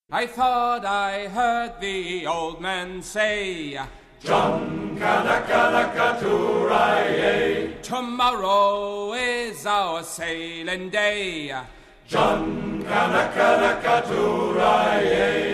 I thought I heard the old man say, John Kanaka tomorrow is our sailing day. John Kanaka